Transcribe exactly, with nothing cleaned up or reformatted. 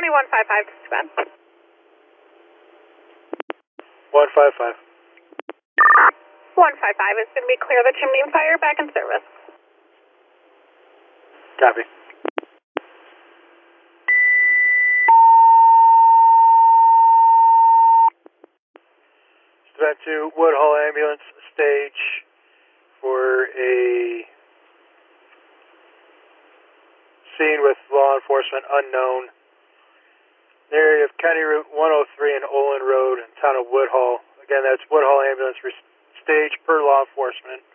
County one five five, this is Ben. one five five. one five five is going to be clear of the chimney and fire, back in service. Copy. Dispatch to Woodhull Ambulance Stage for a scene with law enforcement unknown. The area of County Route one oh three and Olin Road in town of Woodhull. Again, that's Woodhull Ambulance Stage per law enforcement.